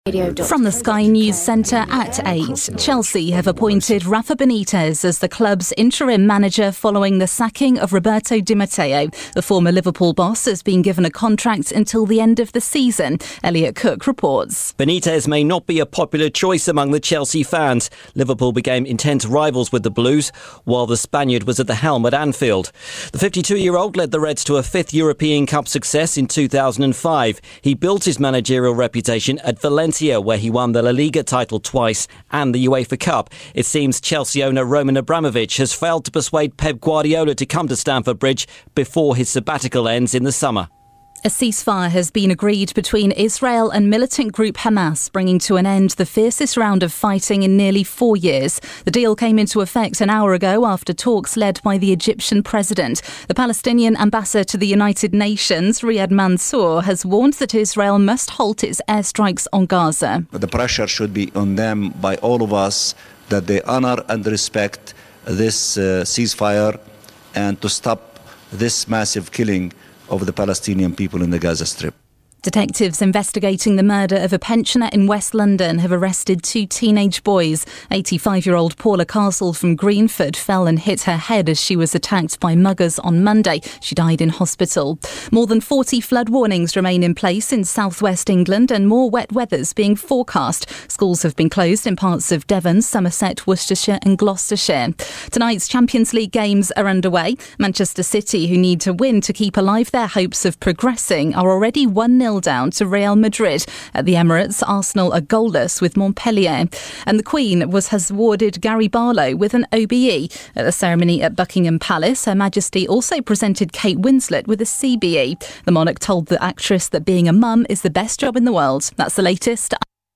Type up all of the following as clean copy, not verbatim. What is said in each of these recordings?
From the Sky News Centre at 8, Chelsea have appointed Rafa Benitez as the club's interim manager following the sacking of Roberto Di Matteo. The former Liverpool boss has been given a contract until the end of the season. Elliot Cook reports. Benitez may not be a popular choice among the Chelsea fans. Liverpool became intense rivals with the Blues, while the Spaniard was at the helm at Anfield. The 52-year-old led the Reds to a fifth European Cup success in 2005. He built his managerial reputation at Valencia, where he won the La Liga title twice and the UEFA Cup. It seems Chelsea owner Roman Abramovich has failed to persuade Pep Guardiola to come to Stamford Bridge before his sabbatical ends in the summer. A ceasefire has been agreed between Israel and militant group Hamas, bringing to an end the fiercest round of fighting in nearly 4 years. The deal came into effect an hour ago after talks led by the Egyptian president. The Palestinian ambassador to the United Nations, Riyad Mansour, has warned that Israel must halt its airstrikes on Gaza. The pressure should be on them by all of us that they honour and respect this ceasefire and to stop this massive killing of the Palestinian people in the Gaza Strip. Detectives investigating the murder of a pensioner in West London have arrested 2 teenage boys. 85-year-old Paula Castle from Greenford fell and hit her head as she was attacked by muggers on Monday. She died in hospital. More than 40 flood warnings remain in place in southwest England and more wet weather's being forecast. Schools have been closed in parts of Devon, Somerset, Worcestershire and Gloucestershire. Tonight's Champions League games are underway. Manchester City, who need to win to keep alive their hopes of progressing, are already 1-0 down to Real Madrid. At the Emirates, Arsenal are goalless with Montpellier. And the Queen has awarded Gary Barlow with an OBE. At the ceremony at Buckingham Palace, Her Majesty also presented Kate Winslet with a CBE. The monarch told the actress that being a mum is the best job in the world. That's the latest.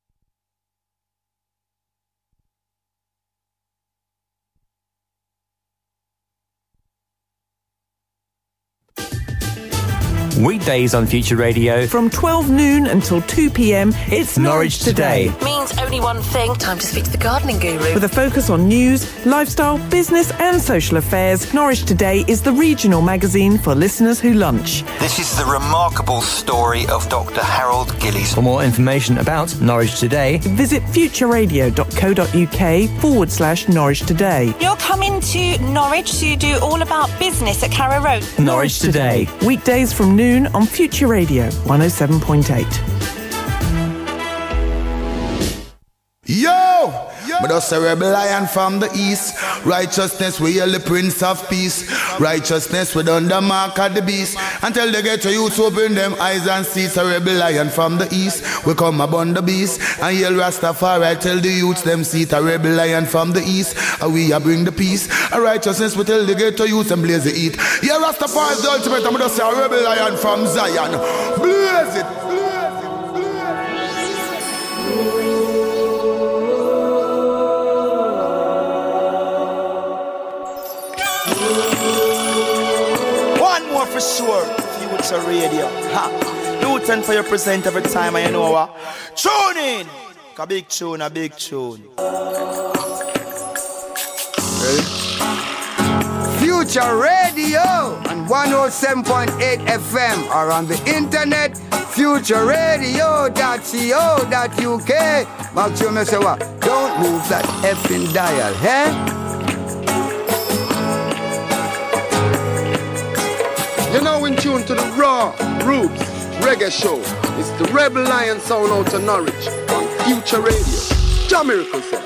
Weekdays on Future Radio from 12 noon until 2 p.m. It's Norwich Today. Means only one thing. Time to speak to the gardening guru. With a focus on news, lifestyle, business and social affairs, Norwich Today is the regional magazine for listeners who lunch. This is the remarkable story of Dr. Harold Gillies. For more information about Norwich Today, visit futureradio.co.uk/Norwich Today. You're coming to Norwich to do all about business at Carrow Road. Norwich Today. Weekdays from noon on Future Radio 107.8. Yo! But us a rebel lion from the east. Righteousness we hail the Prince of Peace. Righteousness we done the mark of the beast. Until they get to youth open them eyes and see. A rebel lion from the east. We come upon the beast and hail Rastafari. Tell the youths them see a rebel lion from the east. And we a bring the peace. A righteousness we tell they get to youth and blaze the heat. Yeah, Rastafari is the ultimate. I'm just a rebel lion from Zion. Blaze it. For sure, Future Radio. Ha! Luton for your present every time, and you know what? Tune in! A big tune, a big tune. Ready? Future Radio on 107.8 FM or on the internet, futureradio.co.uk. Make sure you say what? Don't move that effing dial, eh? You're now in tune to the Raw Roots Reggae Show. It's the Rebel Lion sound out of Norwich on Future Radio. John Miracle, sir.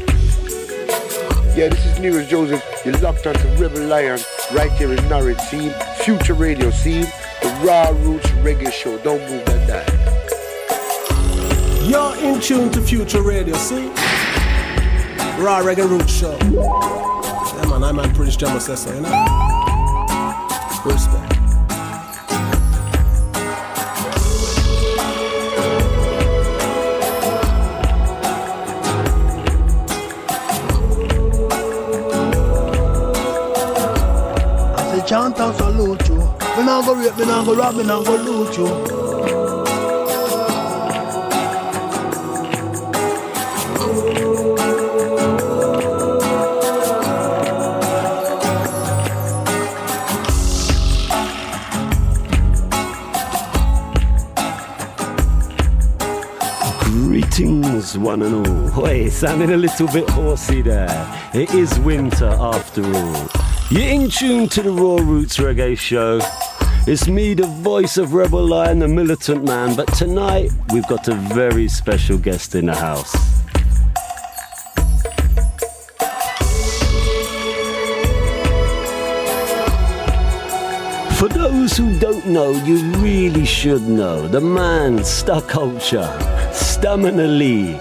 Yeah, this is Nearest Joseph. You're locked onto Rebel Lion right here in Norwich. See, Future Radio. See, the Raw Roots Reggae Show. Don't move that dial. You're in tune to Future Radio. See, Raw Reggae Roots Show. Yeah, man, I'm Prince Jamo says so, you know. Respect. Chant and salute you. Me not go rape, me not go rob, me not go loot you. Greetings, one and all. Wait, sounding a little bit horsey there. It is winter after all. You're in tune to the Raw Roots Reggae Show. It's me, the voice of Rebel Lion, the militant man, but tonight we've got a very special guest in the house. For those who don't know, you really should know. The man, Star Culture, Stamina Lee.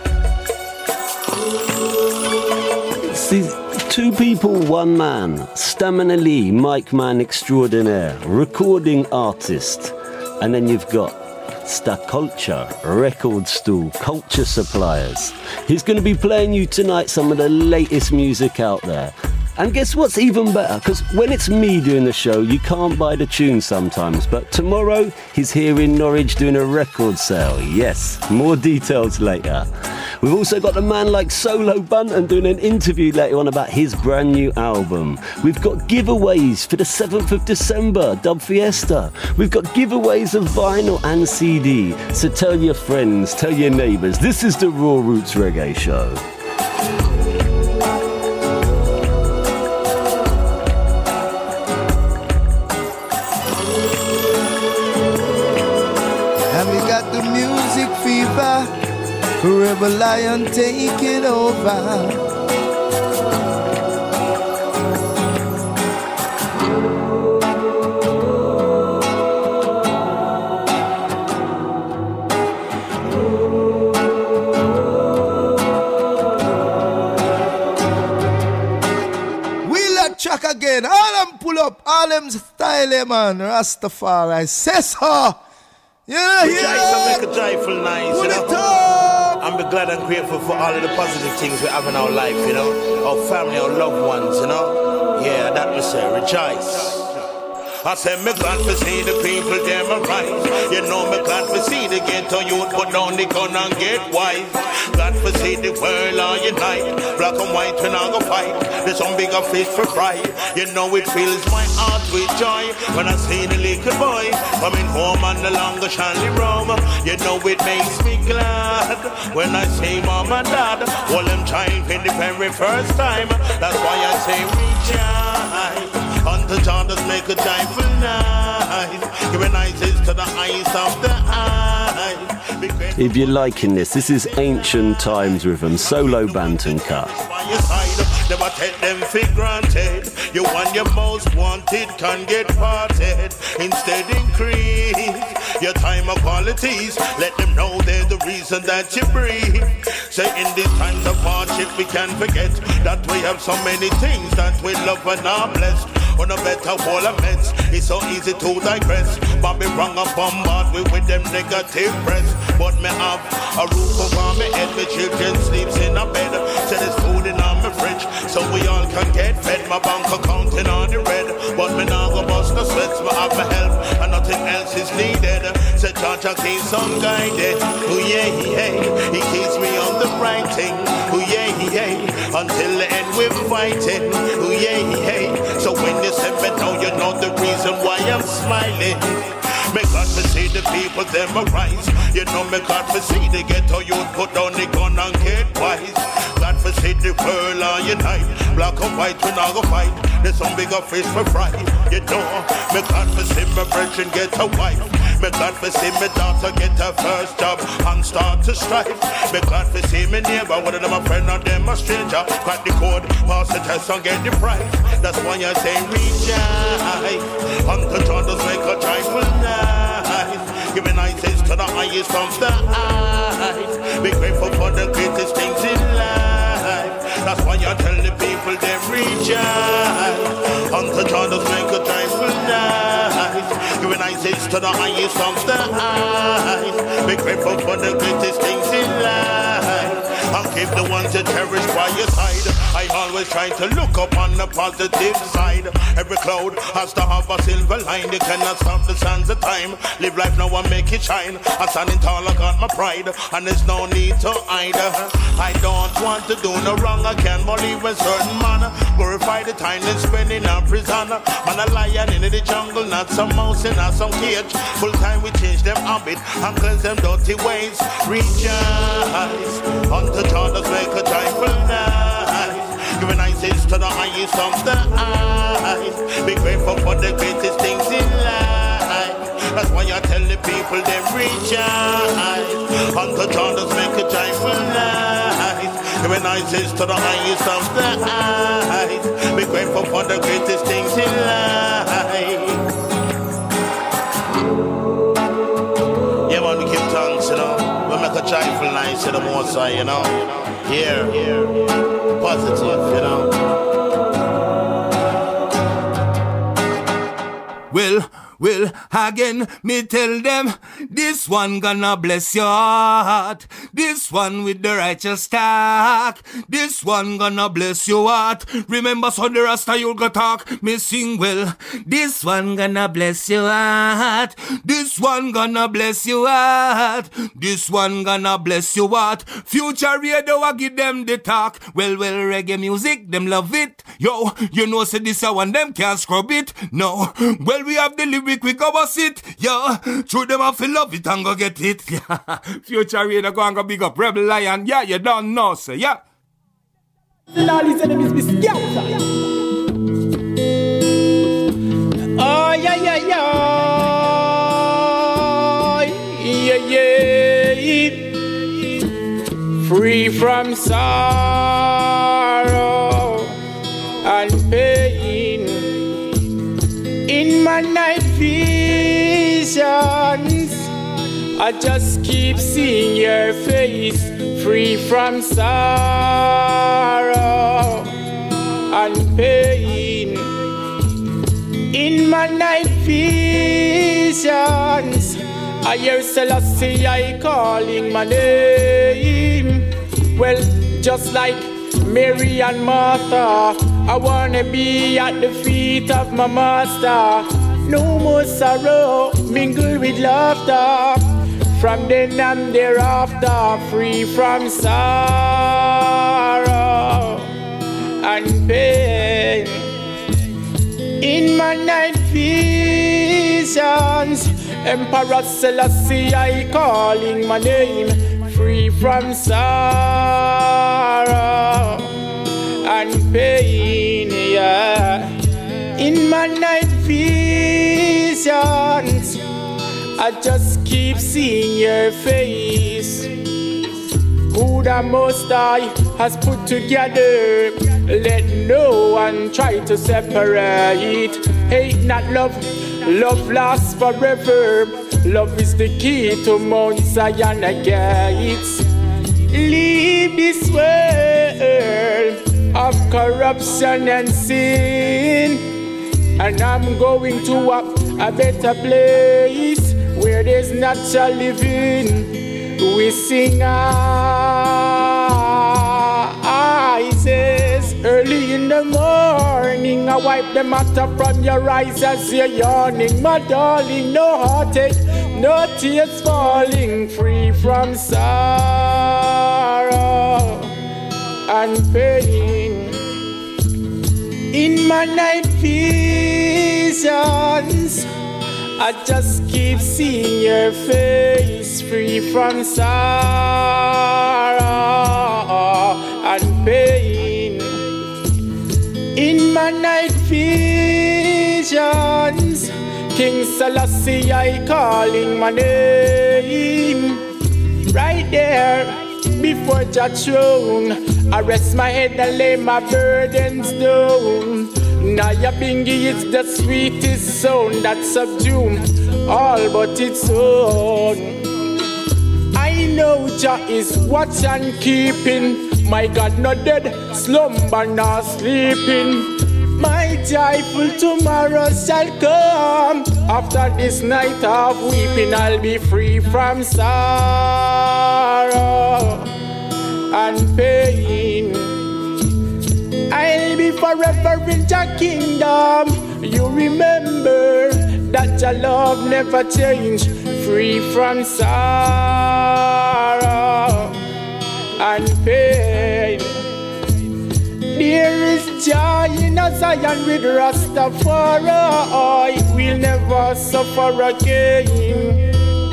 See, two people, one man. Stamina Lee, mic man extraordinaire, recording artist. And then you've got Star Culture, record stool, culture suppliers. He's going to be playing you tonight some of the latest music out there. And guess what's even better? Because when it's me doing the show, you can't buy the tune sometimes. But tomorrow, he's here in Norwich doing a record sale. Yes, more details later. We've also got a man like Solo Bunton doing an interview later on about his brand new album. We've got giveaways for the 7th of December, Dub Fiesta. We've got giveaways of vinyl and CD. So tell your friends, tell your neighbours. This is the Raw Roots Reggae Show. Rebel Lion, take it over. We'll let track again. All them pull up, all them style, man. Rastafari, say so. Yeah, yeah. Make a joyful night, you know. I'm glad and grateful for all of the positive things we have in our life, you know. Our family, our loved ones, you know. Yeah, that we say, rejoice. I said, me glad to see the people, them arise. You know, me glad to see the ghetto youth put down the gun and get wise. Glad to see the world all unite. Black and white, we not go fight. There's some bigger fish for fry. You know, it fills my heart with joy when I see the little boy coming home on the longer Shanley Road. You know, it makes me glad when I see mom and dad hold them child for the very first time. That's why I say rejoice. Unto John does make a joyful night. Giving eyes to the eyes of the eye. If you're liking this is Ancient Times Rhythm, Solo Banton cut. Never take them for granted. You want your most wanted can get parted. Instead increase your time of qualities. Let them know they're the reason that you breathe. Say in these times of hardship we can't forget that we have so many things that we love and are blessed. On a better wall of meds, it's so easy to digress. But me wrong and bombard with them negative press. But me have a roof over my head, my children sleeps in a bed. Say there's food in on my fridge, so we all can get fed. My bank account in on the red, but me now go bust the sweats. Me have my help and nothing else is needed. Say Georgia keeps on guided. Oh yeah, he keeps me on the right thing. Oh yeah, until the end we're fighting. Oh yeah, so when you say me now, you know the reason why I'm smiling. Me glad to see the people them arise. You know me glad to see the ghetto youth put down the gun and get wise. Glad to see the world all unite. Black and white we not go fight. There's some bigger fish for fry. You know me glad to see my brethren get a wife. Me glad to see my daughter get her first job and start to strive. Me glad to see me neighbor, one of them a friend and them a stranger. Crack the code, pass the test and get the prize. That's why I say rejoice. Uncle John does make a joyful night. Giving eyes to the highest of the eyes. Be grateful for the greatest things in life. That's why I tell the people they rejoice. Uncle John does make a joyful night. Giving eyes to the highest of the eyes. Be grateful for the greatest things in life. And keep the ones you cherish by your side. I always try to look up on the positive side. Every cloud has to have a silver line. You cannot stop the sands of time. Live life now and make it shine. I'm standing tall, I got my pride, and there's no need to hide. I don't want to do no wrong. I can't believe a certain man glorify the time they spend in a prison. Man a lion in the jungle, not some mouse in some cage. Full time we change them habit and cleanse them dirty ways. Rejoice unto God does make a joyful night. Giving nices to the highest of the eyes. Be grateful for the greatest things in life. That's why I tell the people them rejoice unto God does make a joyful night. Giving nices to the highest of the eyes. Be grateful for the greatest things in life. Yeah, man, we give thanks, you know. We make a joyful night to the Most High, you know. Yeah, positive, you know. Well, again, me tell them, this one gonna bless your heart. This one with the righteous talk. This one gonna bless your heart. Remember, so the Rasta you go talk, me sing well. This one gonna bless your heart. This one gonna bless your heart. This one gonna bless your heart. Future radio, I give them the talk. Well, reggae music, them love it. Yo, you know, say this one, them can't scrub it. No, well, we have the lyric, we go bust it. Yeah, through them I feel love it and go get it. Yeah, future radio go and go big up Rebel Lion. Yeah, you don't know, say, yeah. All his enemies be scared. Oh, yeah. Free from sorrow and pain. In my night visions, I just keep seeing your face. Free from sorrow and pain. In my night visions, I hear Selassie I calling my name. Well, just like Mary and Martha, I wanna be at the feet of my master. No more sorrow, mingle with laughter. From then and thereafter, free from sorrow and pain. In my night visions, Emperor Selassie I calling my name. Free from sorrow and pain, yeah. In my night visions, I just keep seeing your face. Who the Most High has put together, let no one try to separate. Hate not love, love lasts forever. Love is the key to Mount Zion gates. Leave this world of corruption and sin, and I'm going to a better place where there's natural living. We sing eyes early in the morning. I wipe the matter from your eyes as you're yawning. My darling, no heartache, no tears falling. Free from sorrow and pain. In my night visions, I just keep seeing your face. Free from sorrow and pain. In my night visions, King Selassie I calling my name. Right there before Jah throne, I rest my head and lay my burdens down. Nyabinghi is the sweetest sound that subdues all but its own. I know Jah is watch and keeping. My God not dead, slumber not sleeping. My joyful tomorrow shall come. After this night of weeping, I'll be free from sorrow and pain. forever in your kingdom. You remember that your love never change, free from sorrow and pain. There is joy in a Zion with Rastafari. We'll never suffer again.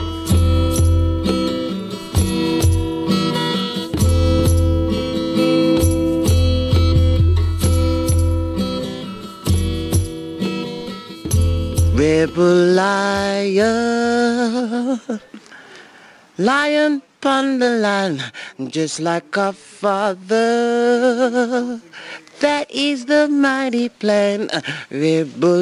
Rebel lion, lion upon the land, just like our father. That is the mighty plan. Rebel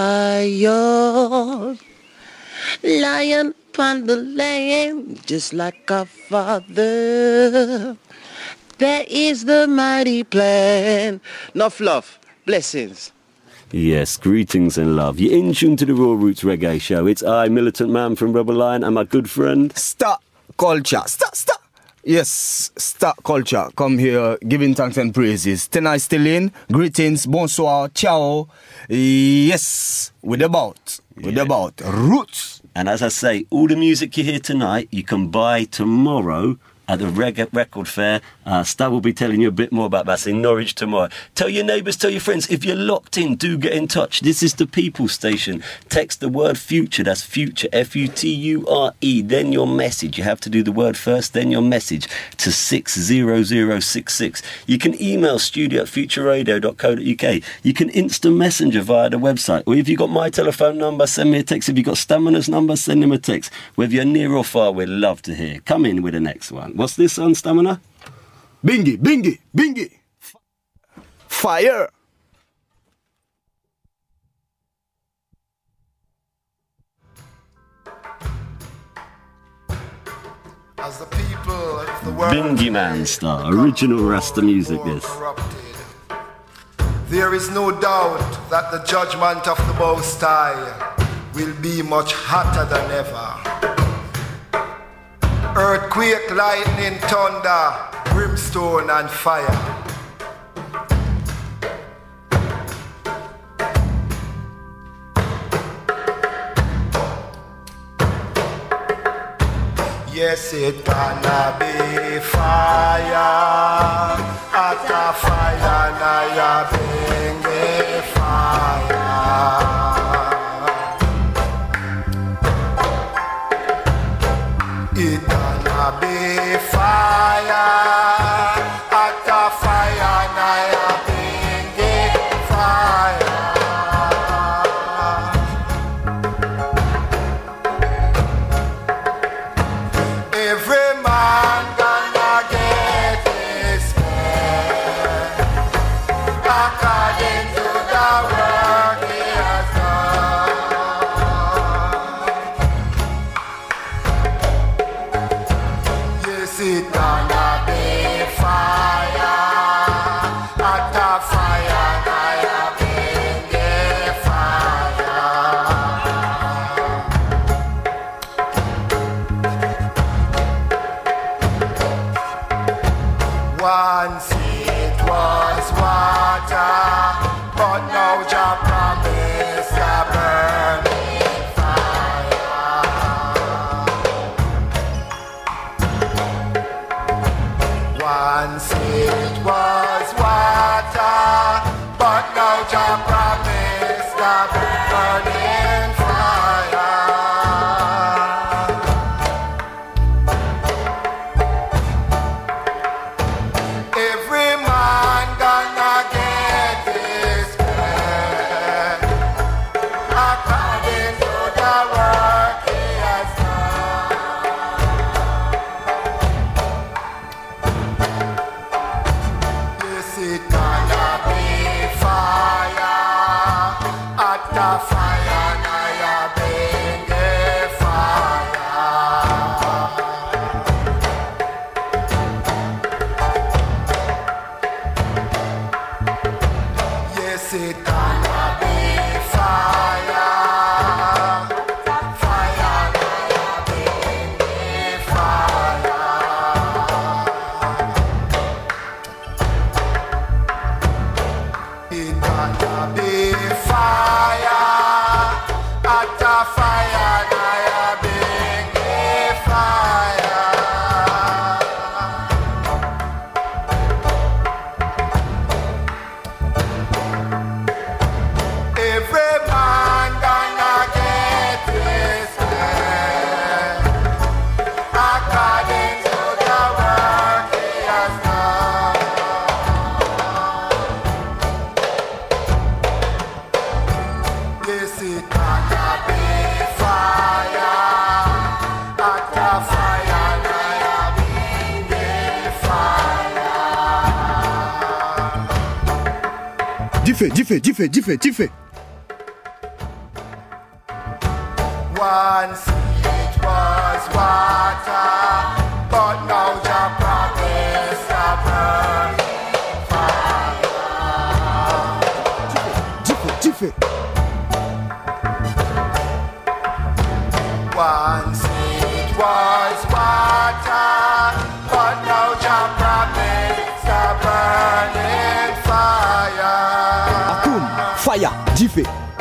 lion, lion upon the land, just like our father. That is the mighty plan. Enough love, blessings. Yes, greetings and love. You're in tune to the Raw Roots Reggae Show. It's I, Militant Man from Rebel Lion, and my good friend... Star Culture. Star. Yes, Star Culture. Come here, giving thanks and praises. Tonight still in. Greetings, bonsoir, ciao. Yes, with about Roots. And as I say, all the music you hear tonight, you can buy tomorrow at the Reggae Record Fair. Star will be telling you a bit more about that in Norwich tomorrow. Tell your neighbours, tell your friends. If you're locked in, do get in touch. This is the People Station. Text the word future, that's future, F-U-T-U-R-E, then your message. You have to do the word first, then your message to 60066. You can email studio@futureradio.co.uk. You can instant messenger via the website. Or if you've got my telephone number, send me a text. If you've got Stamina's number, send him a text. Whether you're near or far, we'd love to hear. Come in with the next one. What's this on Stamina? Bingy. Fire. As the people of the world Bingy Man Star, original Rasta music this. There is no doubt that the judgment of the Most High will be much hotter than ever. Earthquake, lightning, thunder, brimstone and fire. Yes, it gonna be fire. After fire, now you bring the fire. It gonna be fire. After fire, now you bring the fire. Every man gonna get his pay according to the work he has done. Yes, it gonna be fire. After fire, now you bring the fire. Once it was water, but now Jah promised a burning fire. Once it was water, but now Jah promised a burning fire. Every man gonna get his pay according to the work he has done. Jiffy. Once it was water, but now your promise a burning fire. Jiffy. Once it was water, but now your promise a burning fire. Akum, fire, Jiffy.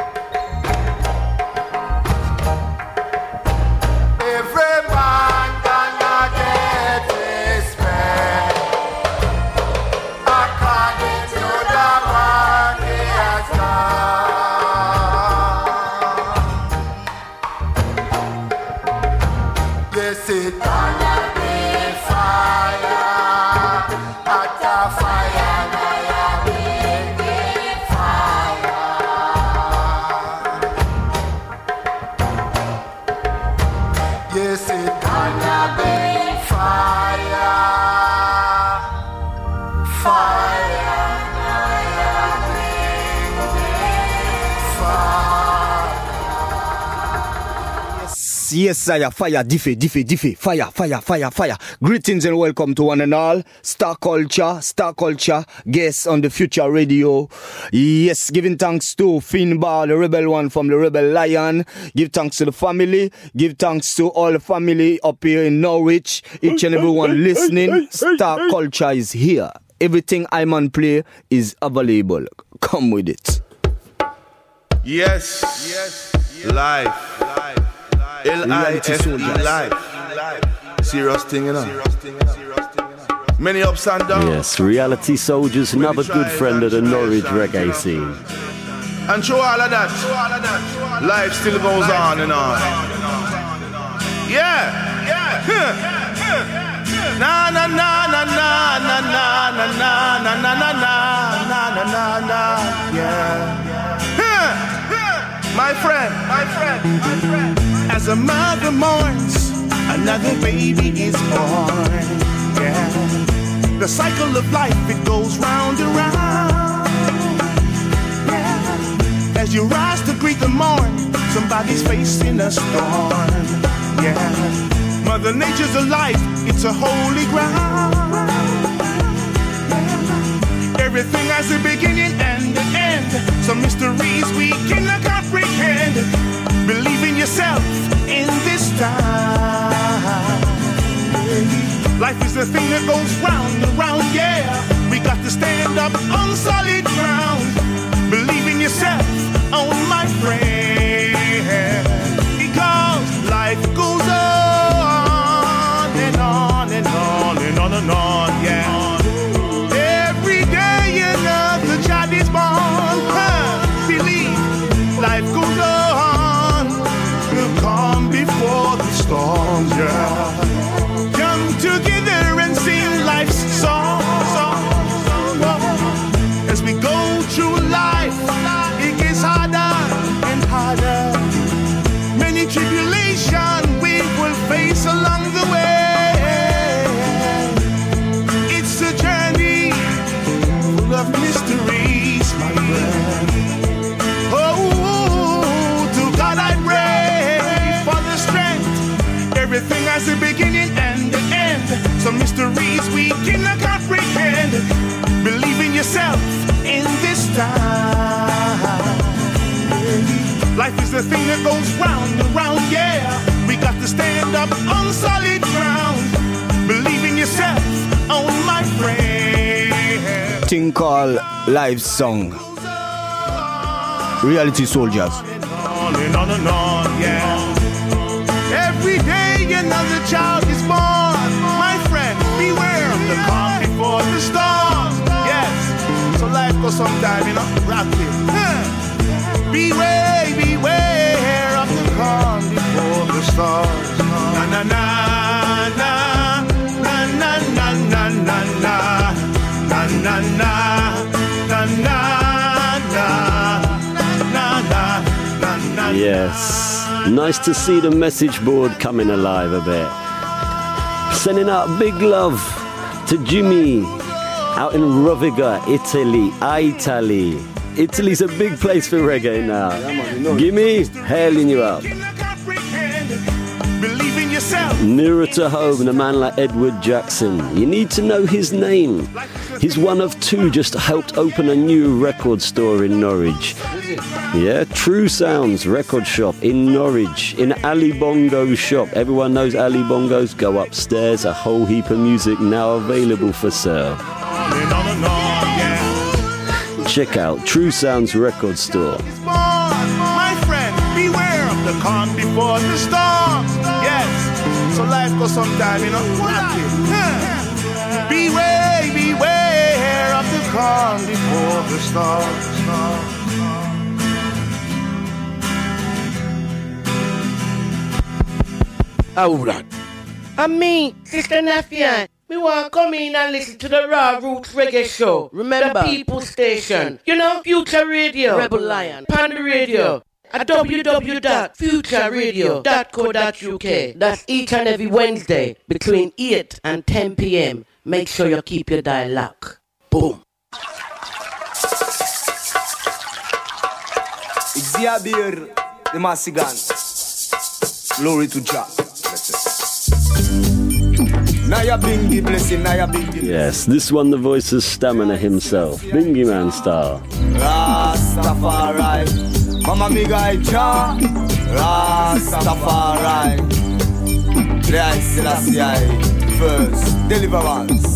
Every man gonna get his pay according to the work he has done. Yes, it gonna be fire after fire, yes, it gonna be fire. Yes, sire. Fire, Diffie. Fire. Greetings and welcome to one and all. Star Culture, guests on the Future Radio. Yes, giving thanks to Finbar, the rebel one from the Rebel Lion. Give thanks to the family. Give thanks to all the family up here in Norwich. Each and everyone listening. Star Culture is here. Everything Iman play is available. Come with it. Yes. Life. L-I-F-E, life. Serious thing, you know. Many ups and downs. Yes, Reality Soldiers, another good friend of the Norwich reggae scene. And through all of that, life still goes on and on. Yeah. Na na na na na na na na na na na na na. Yeah. My friend. As a mother mourns, another baby is born. Yeah. The cycle of life, it goes round and round. Yeah. As you rise to greet the morn, somebody's facing a storm. Yeah. Mother Nature's a life, it's a holy ground. Everything has a beginning and an end. Some mysteries we cannot comprehend. Believe in yourself in this time. Life is the thing that goes round and round, yeah. We got to stand up on solid ground. Believe in yourself, oh my friend. Because life goes on and on and on and on and on, yeah. Every day another child is born. Believe life goes on. We'll come before the storms, yeah. Come together and sing life's song. As we go through life, it gets harder and harder. Many tribulations we will face along the way. It's a journey full of mysteries, my friend. Oh, to God I pray for the strength. Everything has a beginning and an end. Some mysteries we cannot comprehend. Believe in yourself in this time. Life is the thing that goes round and round, yeah. We got to stand up on solid ground. Believe in yourself, oh my friend. Thing called Live Song. Reality Soldiers. On and on and on, yeah. Every day another child is born. My friend, beware of the calm before the storm. Yes, so life goes sometime, you know, rock it. Beware of the calm before the storm. Na na na na na na na na na na na na na na. Yes, nice to see the message board coming alive a bit. Sending out big love to Jimmy out in Roviga, Italy. Italy's a big place for reggae now. Gimme, hailing you up. Believe in yourself. Nearer to home, a man like Edward Jackson. You need to know his name. He's one of two just helped open a new record store in Norwich. Yeah, True Sounds record shop in Norwich, in Ali Bongo's shop. Everyone knows Ali Bongo's. Go upstairs, a whole heap of music now available for sale. Check out True Sounds record store. My friend, beware of the calm before the storm. Yes, so life goes sometime, you know. Beware of the calm before the storm. Alright. And me, Sister Nafian, we want to come in and listen to the Raw Roots Reggae Show. Remember, the People Station. You know, Future Radio, Rebel Lion, Panda Radio, at www.futureradio.co.uk. That's each and every Wednesday between 8 and 10 p.m. Make sure you keep your dial locked. Boom. Xavier the Massigan. Glory to Jah. Naya Bingi, blessing Naya Bingi. Yes, this one the voice of Stamina himself, Bingy Man style. Rastafari, Mama Migai Jah, Rastafari. Jai Selassie, first deliverance.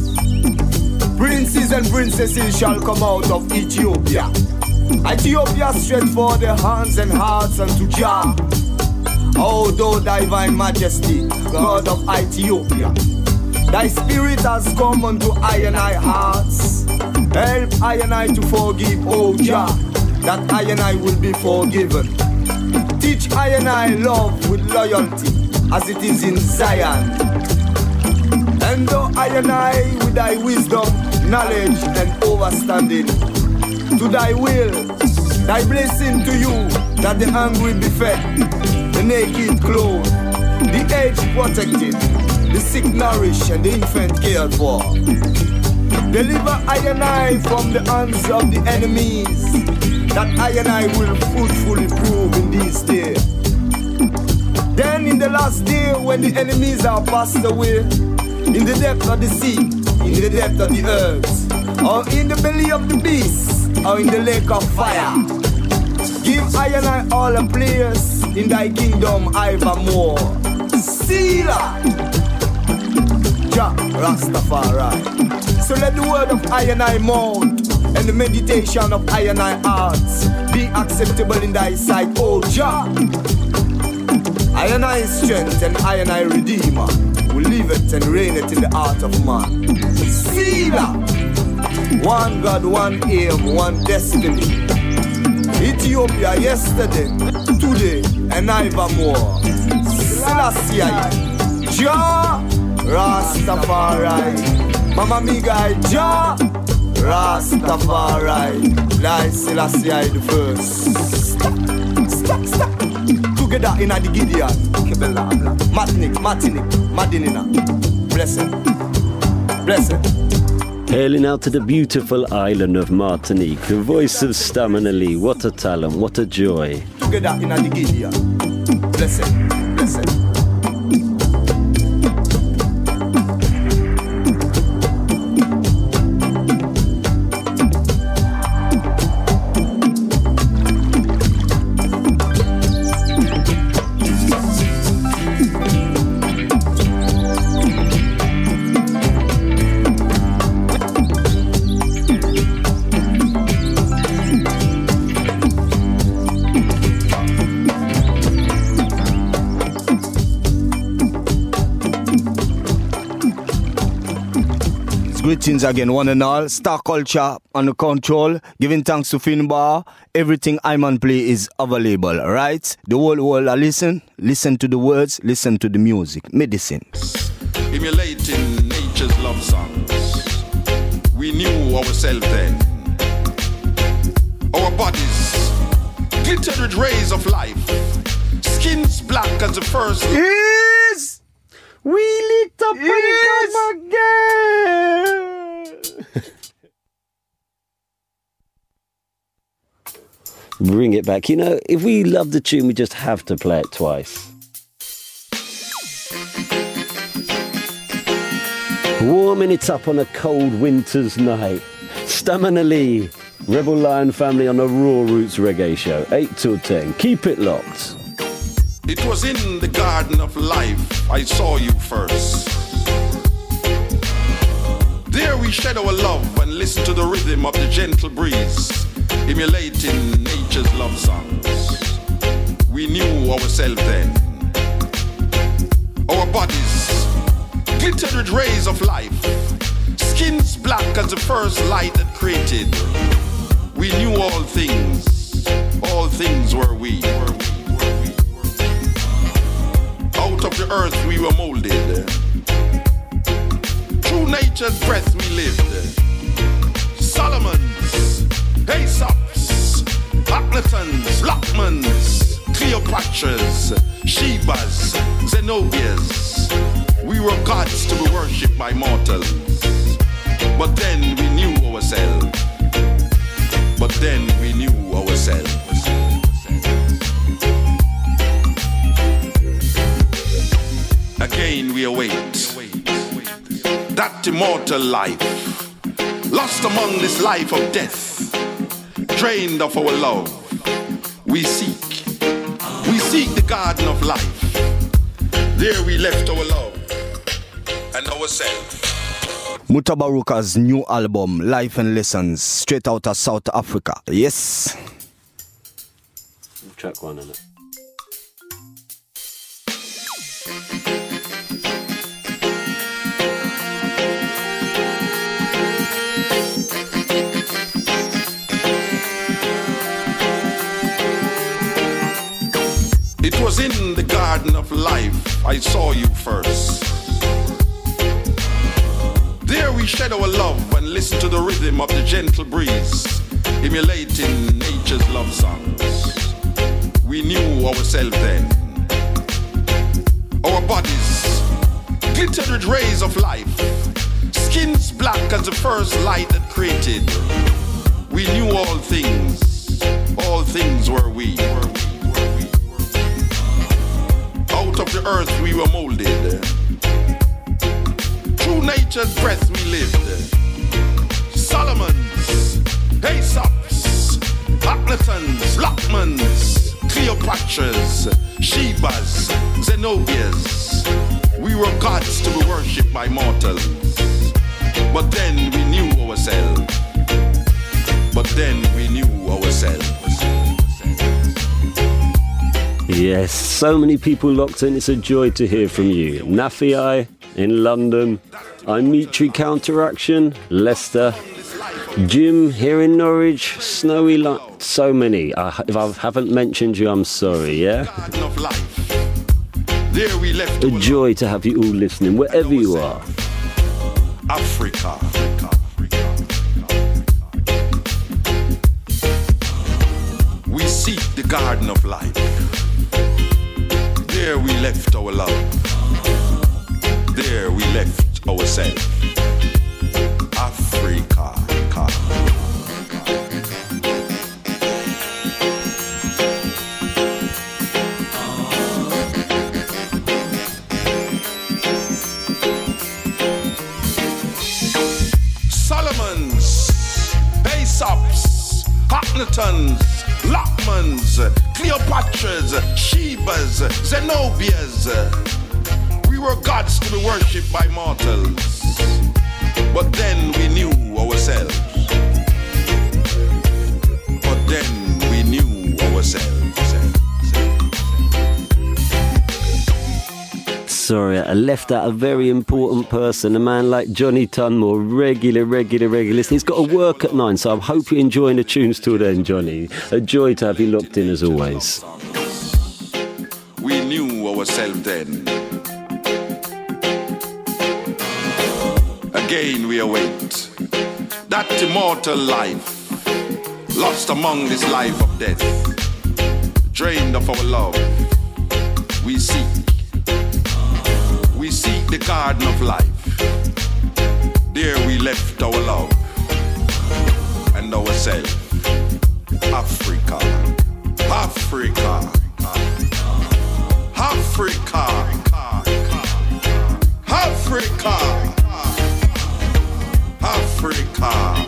Princes and princesses shall come out of Ethiopia. Ethiopia stretch for their hands and hearts unto Jah. O thou divine majesty, God of Ethiopia, thy spirit has come unto I and I hearts. Help I and I to forgive, O Jah, that I and I will be forgiven. Teach I and I love with loyalty, as it is in Zion. And though I and I with thy wisdom, knowledge and understanding, to thy will, thy blessing to you, that the hungry be fed, the naked clothed, the aged protected, the sick nourished, and the infant cared for. Deliver I and I from the hands of the enemies, that I and I will fruitfully prove in this day. Then in the last day, when the enemies are passed away, in the depth of the sea, in the depth of the earth, or in the belly of the beast, or in the lake of fire, give I and I all a place in thy kingdom evermore. Selah, Jah Rastafari. So let the word of I and I mouth and the meditation of I and I hearts be acceptable in thy sight, O Jah. I and I strength and I and I redeemer, who liveth and reigneth in the heart of man. Selah, one God, one aim, one destiny. Ethiopia yesterday, today, and evermore. Selassie, Jah Rastafari. Mama Migai, Jah Rastafari. Like Selassie the first. Stop. Together in the Gideon. Martinic, Madinina. Blessed. Hailing out to the beautiful island of Martinique, the voice of Stamina Lee. What a talent, what a joy. Together in the Gideon. Blessed. Greetings again, one and all. Star Culture on the control. Giving thanks to Finbar. Everything I'm on play is available, right? The whole world are listen to the words, listen to the music. Medicine. Emulating nature's love songs. We knew ourselves then. Our bodies glittered with rays of life. Skins black as the first. Yes! We lit up and come again! Bring it back. You know, if we love the tune, we just have to play it twice. Warming it up on a cold winter's night. Stamina Lee, Rebel Lion family on the Raw Roots Reggae Show, 8 till 10. Keep it locked. It was in the garden of life I saw you first. There we shed our love and listened to the rhythm of the gentle breeze, emulating nature's love songs. We knew ourselves then. Our bodies glittered with rays of life, skins black as the first light that created. We knew all things were we. Out of the earth we were molded, through nature's breath we lived. Solomons, Aesops, Akhnatons, Lachmans, Cleopatras, Shebas, Zenobias. We were gods to be worshipped by mortals. But then we knew ourselves. Again we await that immortal life, lost among this life of death, drained of our love. We seek the garden of life. There we left our love and ourselves. Mutabaruka's new album, Life and Lessons, straight out of South Africa. Yes. Track one, innit? It was in the garden of life I saw you first. There we shed our love and listened to the rhythm of the gentle breeze, emulating nature's love songs. We knew ourselves then. Our bodies glittered with rays of life, skins black as the first light that created. We knew all things were we. Out of the earth we were molded, through nature's breath we lived. Solomons, Aesops, Akhnatons, Lachmans, Cleopatras, Shebas, Zenobias. We were gods to be worshipped by mortals. But then we knew ourselves. Yes, so many people locked in. It's a joy to hear from you. Nafi in London, Imitri Counteraction, Leicester, Jim here in Norwich, Snowy so many. If I haven't mentioned you, I'm sorry, yeah? A joy to have you all listening, wherever you are. Africa. We seek the garden of life. There we left our love. There we left ourselves. Africa. Solomons, Aesops, Akhnatons, Lachmans, Cleopatras, Shebas, Zenobias. We were gods to be worshipped by mortals. But then we knew ourselves. Sorry, I left out a very important person, a man like Johnny Tunmore, regular listener. He's got to work at 9, so I hope you're enjoying the tunes till then, Johnny. A joy to have you locked in as always. We knew ourselves then. Again we await that immortal life, lost among this life of death, drained of our love. We seek the garden of life. There we left our love and ourselves. Africa, Africa, Africa, Africa, Africa.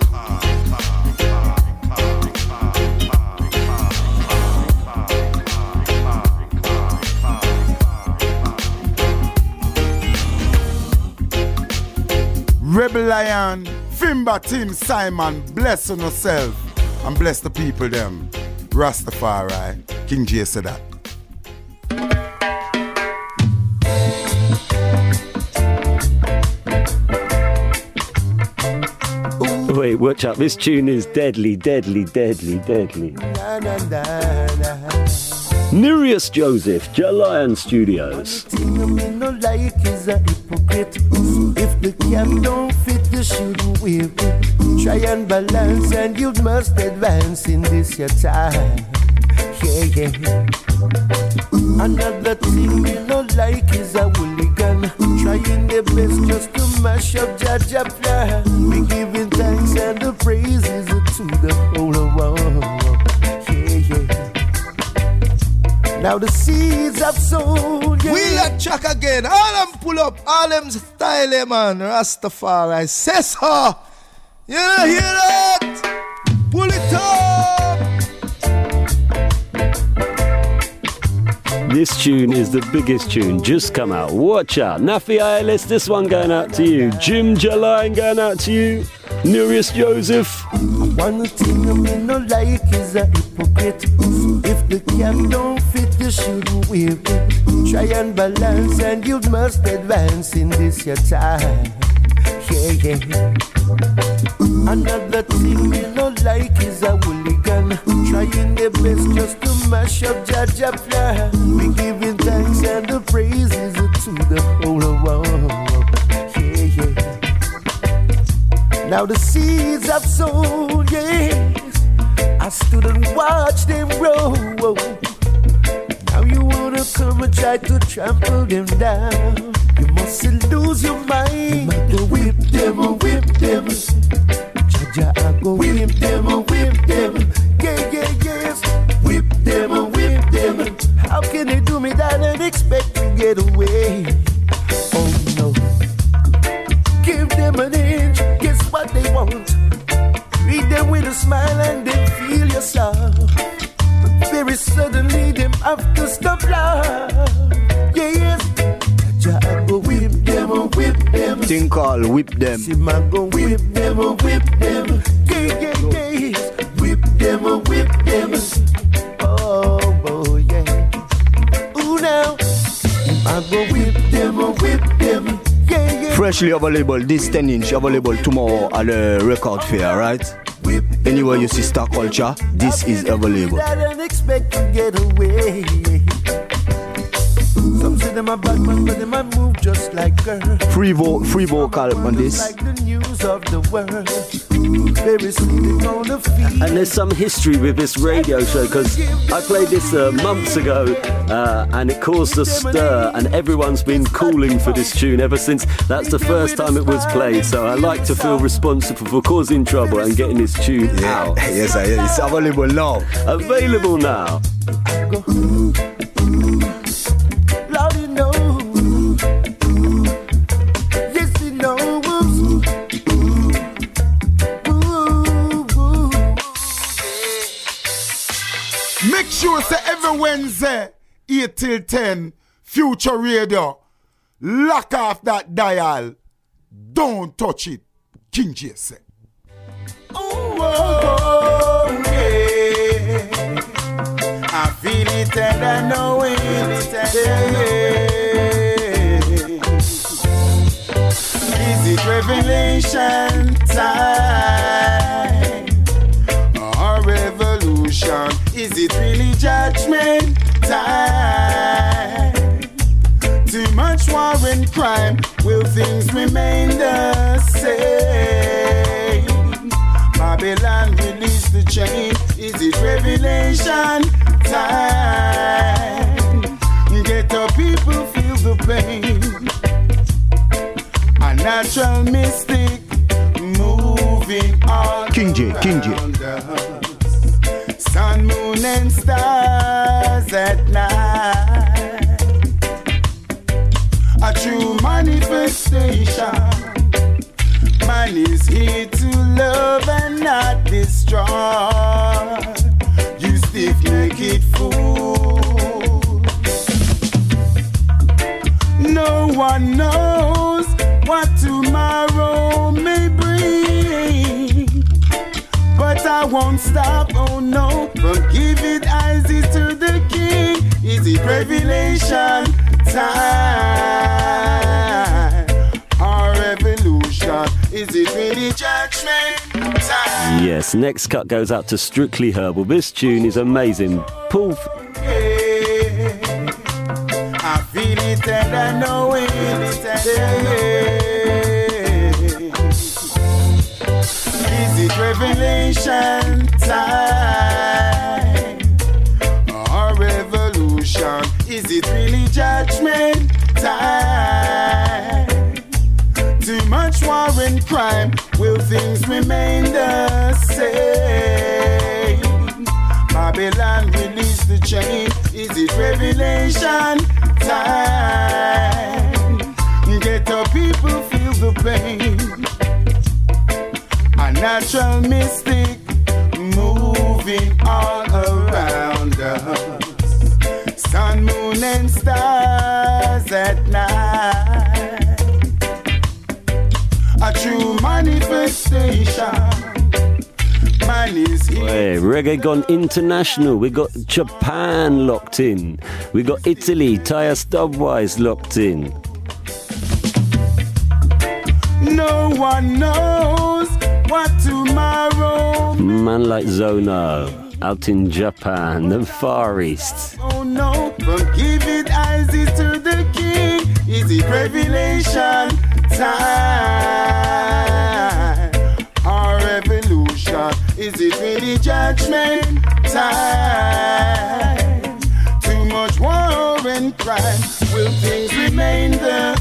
Rebel Lion, Fimba Team Simon, bless on yourself and bless the people them. Rastafari, King J said that. Wait, watch out. This tune is deadly, deadly, deadly, deadly. Nereus Joseph, Jalion Studios. The thing I mean no like is a hypocrite. If the cap don't fit, you shouldn't wear it. Try and balance and you must advance in this your time. Yeah, yeah. Another thing me no like is a hooligan. Trying their best just to mash up Jaja plan. We giving thanks and the praises to the whole world. Yeah, yeah. Now the seeds have sown. Yeah. We let track again. All them pull up. All them style, man. Rastafari. Says her. You don't hear that? Pull it up. This tune is the biggest tune just come out. Watch out. Nafi ILS, this one going out to you. Jim Jalion going out to you. Nereus Joseph. One thing I mean no like is a hypocrite. If the cap don't fit, you shouldn't wear it. Try and balance and you must advance in this your time. Yeah, yeah. Another thing me no like is a hooligan. Trying their best just to mash up Jaja plan. We giving thanks and the praises to the whole world. Yeah, yeah. Now the seeds have sown, yes. I stood and watched them grow. Now you wanna come and try to trample them down. You mustn't lose your mind. I go whip them, whip them. Jaja, I go whip them, whip them. Yeah, yeah, yes. Whip them, whip them. How can they do me that and expect to get away? Oh no. Give them an inch, guess what they want? Read them with a smile and then feel your soul. Very suddenly them have to stop love. Yes, I go whip them, whip them. Thing called whip them. See my go whip them, whip them. Yeah, yeah, yeah. Whip them, whip them. Oh, yeah. Ooh, now. I go whip them, whip them. Yeah, yeah. Freshly available, this 10-inch available tomorrow at the record fair, right? Anywhere you see Star Culture, this is available. I didn't expect to get away. Some say them a bad man, but them a move just like her. Free vocal on this. Like the news of the world. Very sweet on the feet. And there's some history with this radio show because I played this months ago and it caused a stir and everyone's been calling for this tune ever since. That's the first time it was played, so I like to feel responsible for causing trouble and getting this tune out. Yes, it's available now. Available now. Lord, you know. Yes, you know. Make sure say every Wednesday 8 till 10 Future Radio. Lock off that dial. Don't touch it. King J say. Oh, yeah. I feel it and I know it. Is it revelation time or revolution? Is it really judgment time? Too much war and crime. Will things remain the same? Babylon release the chain. Is it revelation time? Get the people feel the pain. A natural mystic moving on. King J. moon and stars at night. A true manifestation. Man is here to love and not destroy. You stiff-necked fool. No one knows what tomorrow may bring, but I won't stop, oh no, from giving eyes to the King. Is it revelation time or revolution? Is it really judgment time? Yes, next cut goes out to Strictly Herbal. This tune is amazing. Paul. I feel it and I know it. Is it revelation time or revolution? Is it really judgment time? Too much war and crime. Will things remain the same? Babylon release the chain. Is it revelation time? Ghetto people feel the pain. A natural mystic moving all around us. Sun, moon and stars at night. A true manifestation. Hey, reggae gone international. We got Japan locked in. We got Italy, Taya Stubwise locked in. No one knows what tomorrow. Man like Zono out in Japan, the Far East. Oh no, from giving eyes to the King. Is it revelation time or revolution? Is it really judgment time? Too much war and crime. Will things remain the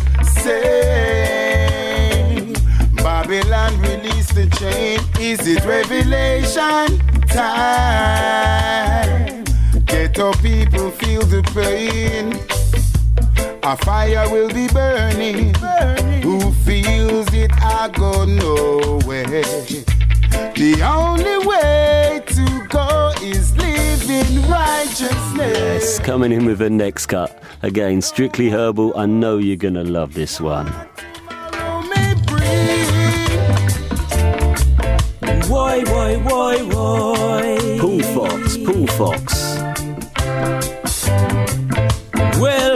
same? Babylon release the chain. Is it revelation time? Ghetto people feel the pain. A fire will be burning. Who feels it? I go nowhere. The only way to go is living righteousness. Yes, coming in with the next cut. Again, Strictly Herbal. I know you're going to love this one. Why, why? Paul Fox, Paul Fox. Well,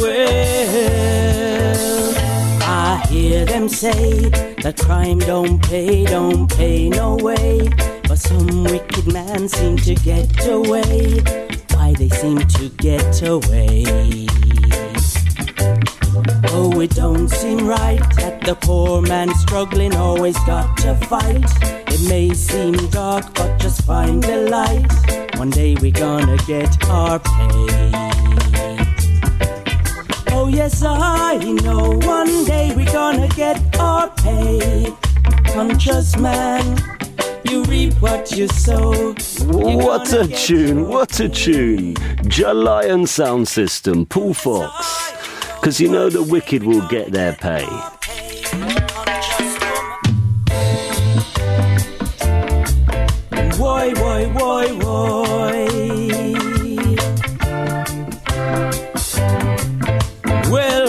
I hear them say that crime don't pay no way. But some wicked man seem to get away. Why they seem to get away? Oh, it don't seem right that the poor man struggling always got to fight. It may seem dark, but just find the light. One day we're gonna get our pay. Oh yes, I know one day we're gonna get our pay. Conscious man, you reap what you sow. What a tune, what a tune. Jalion Sound System, Paul Fox. Because you know the wicked will get their pay. Why? Well,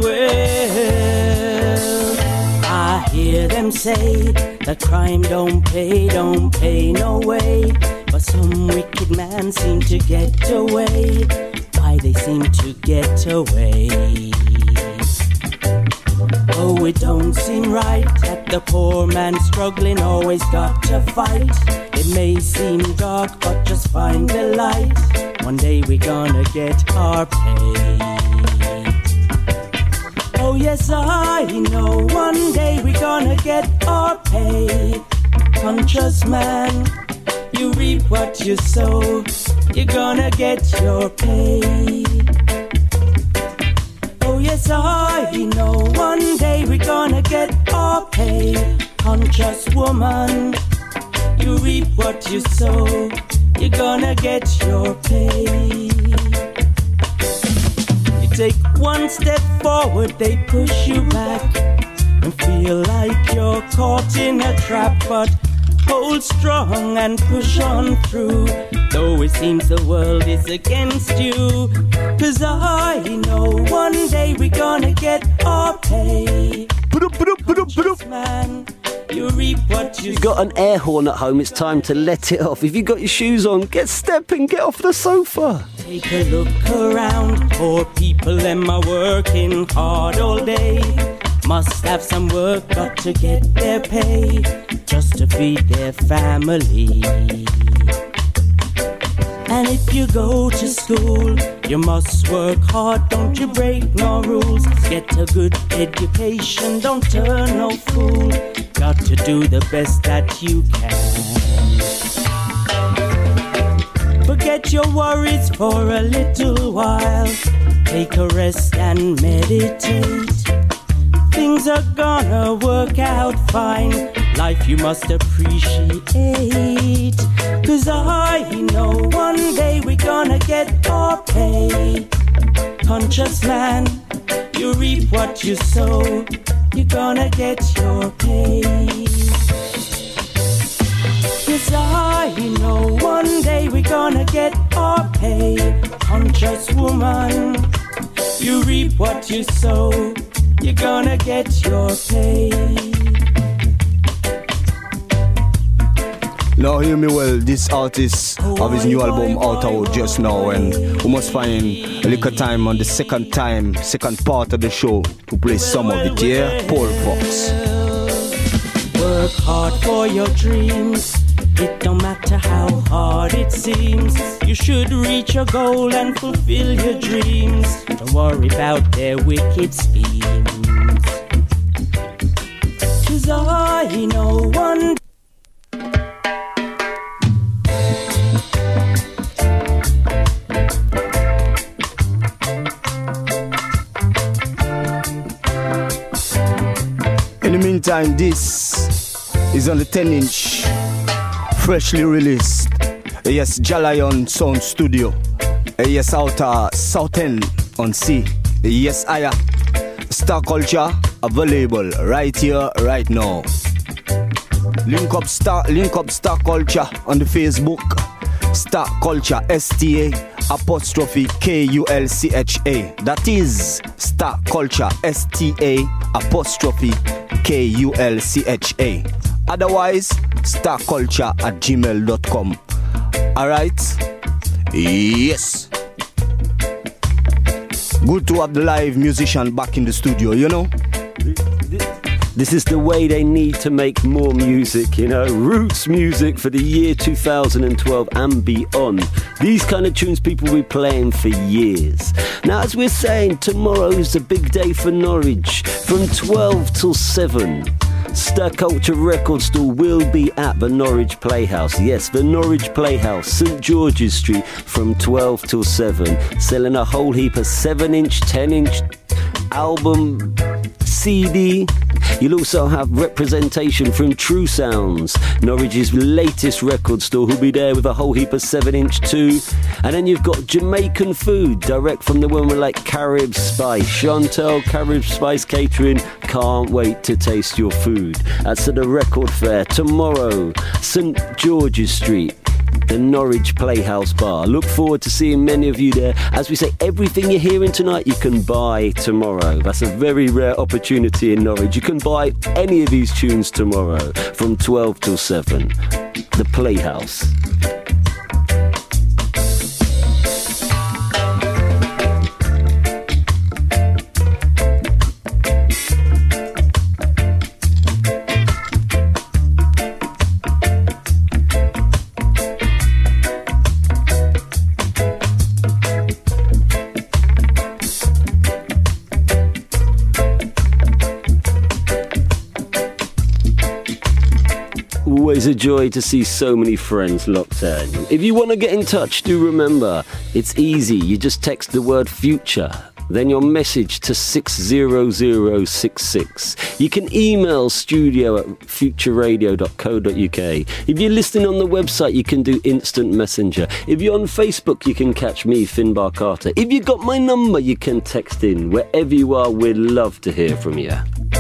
I hear them say that crime don't pay no way. But some wicked man seem to get away. Why they seem to get away? Oh, it don't seem right that the poor man struggling always got to fight. It may seem dark, but just find the light. One day we're gonna get our pay. Oh yes, I know one day we're gonna get our pay. Conscious man, you reap what you sow. You're gonna get your pay. Oh yes, I know one day we're gonna get our pay. Conscious woman, you reap what you sow. you're gonna get your pay. You take one step forward, they push you back, and feel like you're caught in a trap, but hold strong and push on through, though it seems the world is against you. 'Cause I know one day we're gonna get our pay. Just, man, you reap what you got an air horn at home, it's time to let it off. If you got your shoes on, get stepping, get off the sofa. Take a look around. Poor people, them are working hard all day. Must have some work, got to get their pay, just to feed their family. And if you go to school, you must work hard, don't you break no rules. Get a good education, don't turn no fool. Got to do the best that you can. Forget your worries for a little while. Take a rest and meditate. Things are gonna work out fine. Life you must appreciate. 'Cause I know one day we're gonna get our pay. Conscious man, you reap what you sow. You're gonna get your pay. Yes, I know one day we're gonna get our pay. Conscious woman, you reap what you sow. You're gonna get your pay. Now hear me well, this artist of his new album out just now, and we must find a little time on the second part of the show to play some of it, yeah? Paul Fox. Work hard for your dreams. It don't matter how hard it seems. You should reach your goal and fulfill your dreams. Don't worry about their wicked schemes. 'Cause I know one. In the meantime, this is on the 10-inch, freshly released. Yes, Jalion Sound Studio. Yes, outer South End on C. Yes, Aya. Star Culture available right here, right now. Link up Star Culture on the Facebook. Star Culture, STA_KULCHA. That is Star Culture, STA_KULCHA. Otherwise, starculture@gmail.com. Alright? Yes. Good to have the live musician back in the studio, you know? This is the way they need to make more music, you know, roots music for the year 2012 and beyond. These kind of tunes people will be playing for years. Now, as we're saying, tomorrow's a big day for Norwich from 12 till 7. Star Culture Record Store will be at the Norwich Playhouse. Yes, the Norwich Playhouse, St George's Street, from 12 till 7. Selling a whole heap of 7-inch, 10-inch album, CD. You'll also have representation from True Sounds, Norwich's latest record store, who'll be there with a whole heap of 7-inch too. And then you've got Jamaican food, direct from the woman like Carib Spice. Chantel, Carib Spice Catering, can't wait to taste your food. That's at the Record Fair tomorrow, St George's Street, the Norwich Playhouse Bar. Look forward to seeing many of you there. As we say, everything you're hearing tonight you can buy tomorrow. That's a very rare opportunity in Norwich. You can buy any of these tunes tomorrow from 12 till 7. The Playhouse. Always a joy to see so many friends locked in. If you want to get in touch, do remember, it's easy. You just text the word future then your message to 60066. You can email studio@futureradio.co.uk. If you're listening on the website, you can do instant messenger. If you're on Facebook, you can catch me, Finbar Carter. If you got my number, you can text in. Wherever you are, we'd love to hear from you.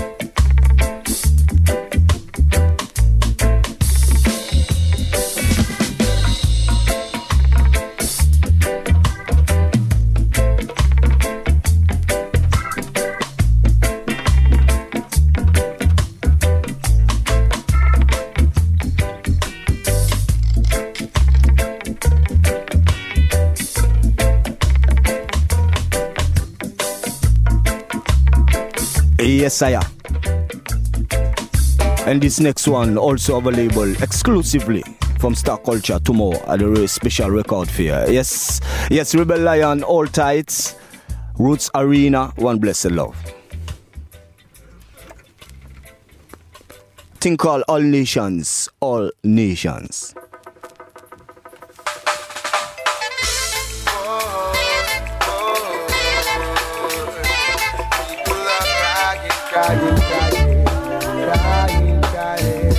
Yes, I am. And this next one also available exclusively from Star Culture tomorrow at the very special record fair. Yes, Rebel Lion, All Tights, Roots Arena, One Blessed Love. Thing called All Nations, All Nations. Crying, crying, crying, crying.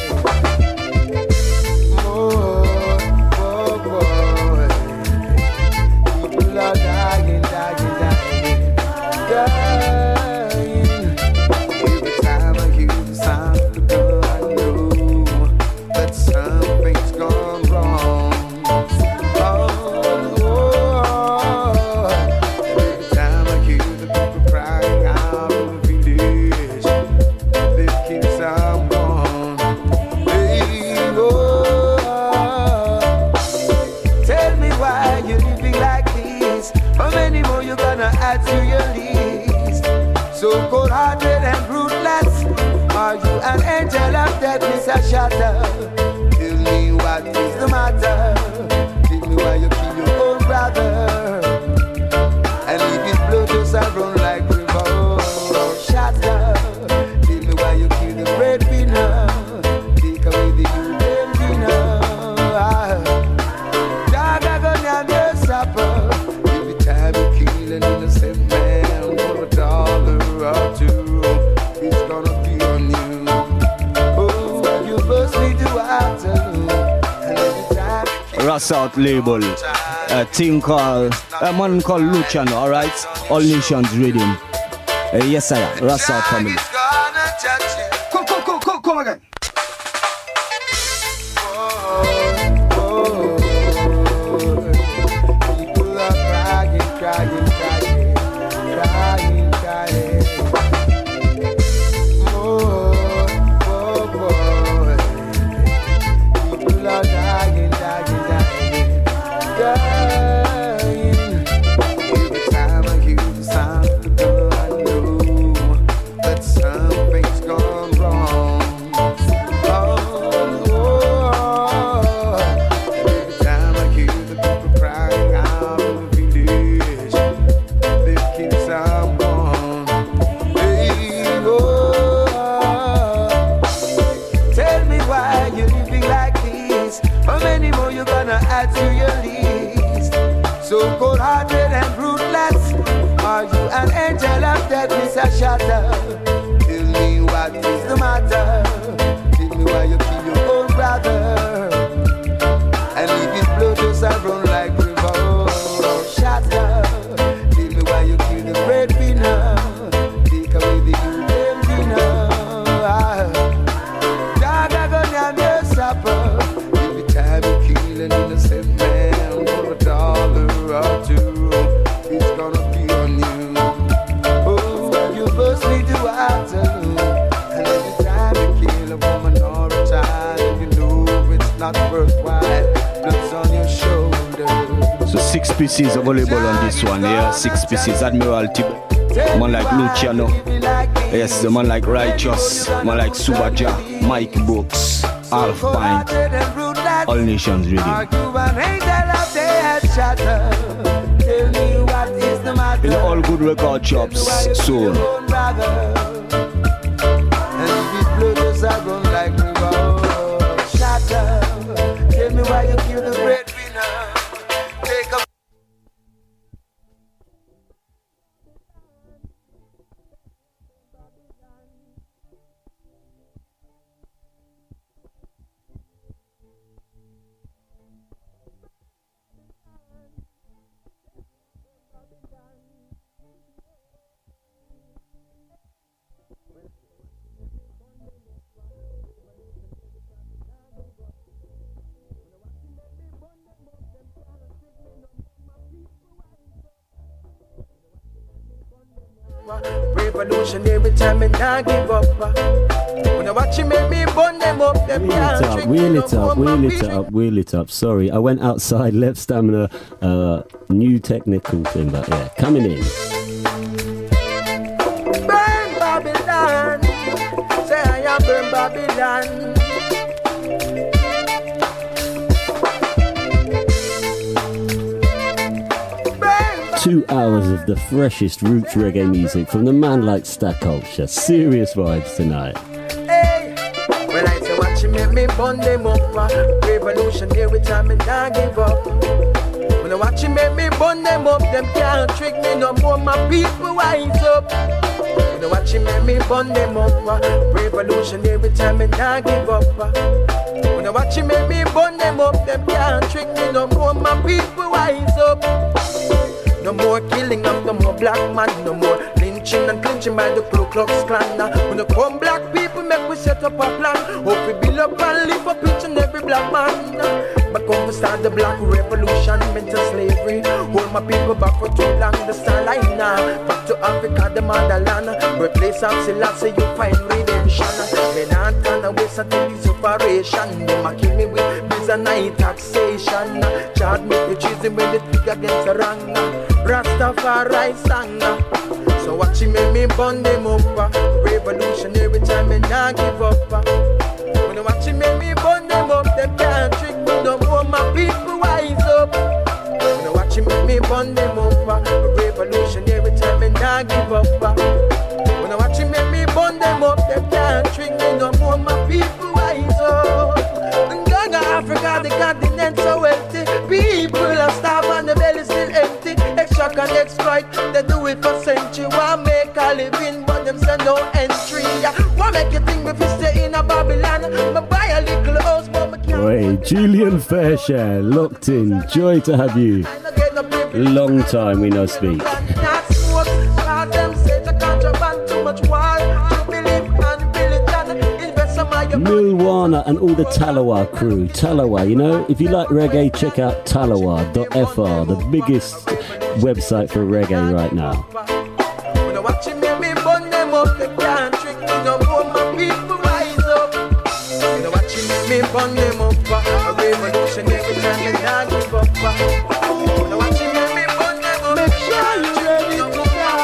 Oh, boy. People are dying, dying, dying, dying. Every time I hear the sound of the gun, I know that something's gone wrong. Every time I hear the people crying out in the village, I'm gone. Hey, oh, tell me why you're living like this. How many more you gonna add to your list? So cold-hearted and ruthless. Are you an angel of death, Mr. Shatter? Tell me what is the matter. Tell me why you kill your own brother and leave his blood to run like river. Shatter. Breadwinner, take away the human dinner. Dog, I go down your supper. Every time you kill an innocent man for $1 or two, it's gonna be on you. Oh, you must be the water. And every time Russ Out label, a thing called, a man called Luciano, alright? All Nations Rhythm. Yes, I am. Russ Out family. Come again. People are crying, crying, crying, crying, crying. Oh, boy. People are dying, dying, dying, dying. Every time I hear the sound of the gun, I know that something's gone wrong. Add to your list. So cold-hearted and ruthless. Are you an angel of death, Mr. Shatter? Tell me what is the matter. Tell me why you kill your own brother and leave his blood just run like river. Shatter. Tell me why you kill the breadwinner. Take away the human dinner. Dog, I go down your supper. Every time you kill an innocent man for $1 or two, it's gonna be on you. Oh, you must be the water. And every time you kill a woman or a child, you know it's not worthwhile. Blood's on your shoulder. So 6 pieces available on this one. Yeah, 6 pieces. Admiralty. Man like Luciano. Yes, the man like Righteous. Man like Subaja. Mike Brooks. Alpine. All Nations Radio. In all good record shops soon. Tell me why you kill the breadwinner. Take a Revolutionary time and I give up. When I watch him make me burn them up, them wheel it up. Sorry, I went outside, left Stamina, new technical thing, but yeah, coming in. Burn Babylon, say I am burn Babylon. 2 hours of the freshest roots reggae music from the man like Stack Culture. Serious vibes tonight. Hey, well I say watch him make me burn them up. Revolutionary time and I give up. When I watch him make me burn them up, them can't trick me no more. My people wise up. When I watch him make me burn them up. Revolutionary time and I give up. When I watch him make me burn them up, them can't trick me no more. My people wise up. No more killing of no more black man, no more lynching and clinching by the Ku Klux Klan. When the come black people make we set up a plan. Hope we build up and live up each and every black man. But come to start the black revolution, mental slavery. Hold my people back for too long, the starline now. Back to Africa, the motherland. Replace of Selassie, you find redemption. Men and turn away until this operation. They might kill me with bills and night taxation. Charge me for treason when they speak against the wrong. Rastafari sang. So watch him make me burn them up. Revolutionary time and I give up. When I watch him make me burn them up, them can't trick me no more. My people wise up. When I watch him make me burn them up. Revolutionary time and I give up. When I watch him make me burn them up, them can't trick me no more. My people wise up. And Ghana, Africa, the continent so wealthy. People are starving and the belly still empty. Extract and exploit, they do it for century. Wanna make a living, but them say no entry. Wanna make you think if you stay in a Babylon, but buy a little house, but me can't. Hey, Julian Fairshare, locked in. Joy to have you. Long time we no speak. Milwana and all the Talawa crew. Talawa, you know, if you like reggae, check out talawa.fr, the biggest website for reggae right now. When I watch him make me burn them up, they can't trick me no more. My people rise up. When I watch him make me burn them up, a revolution every time and I give up. When I watch him make me burn them up, make sure you're ready to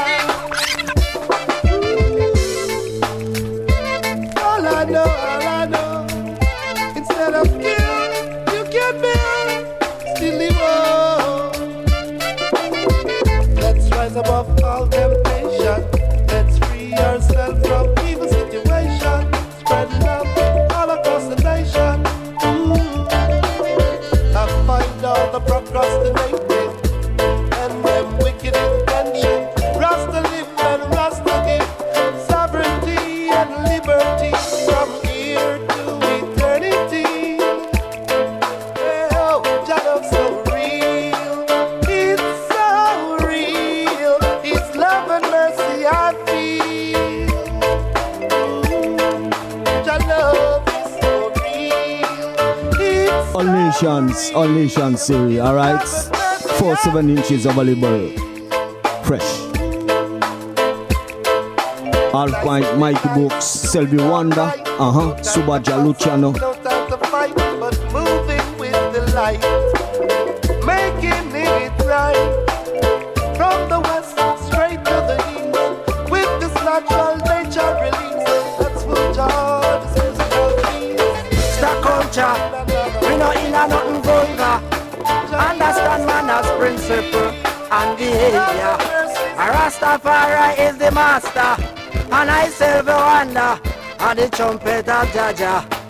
die. All I know, instead of kill, you can build, still live on. Let's rise above all temptation. Let's free ourselves from evil situation. Spread love all across the nation. And find all the procrastinating and them wicked intentions. Rasta live and Rasta give sovereignty and liberty from here to eternity. Oh, Jah love so real, it's so real. His love and mercy I feel. Jah love is so real. All Nations series, alright? 4-7 inches available. Fresh. Alpine, Mikey Books, Selby Wanda, Subaja Luciano. No time to fight, but moving with the light, making it right. From the west straight to the east, with this natural nature release. That's what God is musical peace. Stack Culture, we know in a nothing vulgar. Understand manners, principle, and behavior. Rastafari is the master, and I serve the wonder, and the trumpet of Jaja.